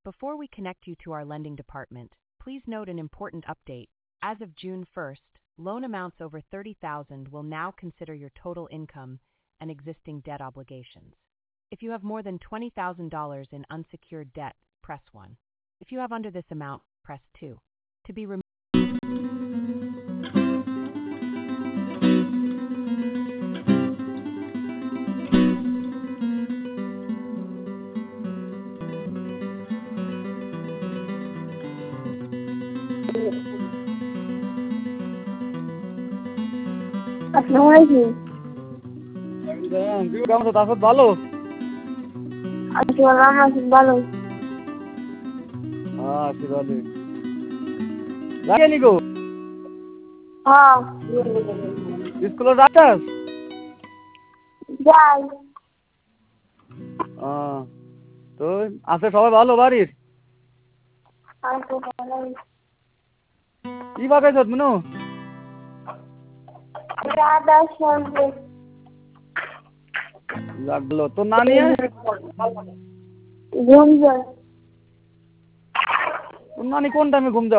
Before we connect you to our lending department, please note an important update. As of June 1st, loan amounts over $30,000 will now consider your total income and existing debt obligations. If you have more than $20,000 in unsecured debt, press 1. If you have under this amount, press 2. To be removed. আসসালামু আলাইকুম। তুই কেমন আছো? তারপর ভালো? আছি ভালো, আছি ভালো। হ্যাঁ আছি ভালো। লাগে নি গো? হ্যাঁ স্কুলে যাচ্ছস? যাই। তো আছে সবাই ভালো বাড়ির? আছে ভালোই। কি বাগাইছ মিনু? দাদা শুনবে। লাগলো তোর নানি? ঘুম যায়। তোর নানি কোন টাইমে ঘুম যায়?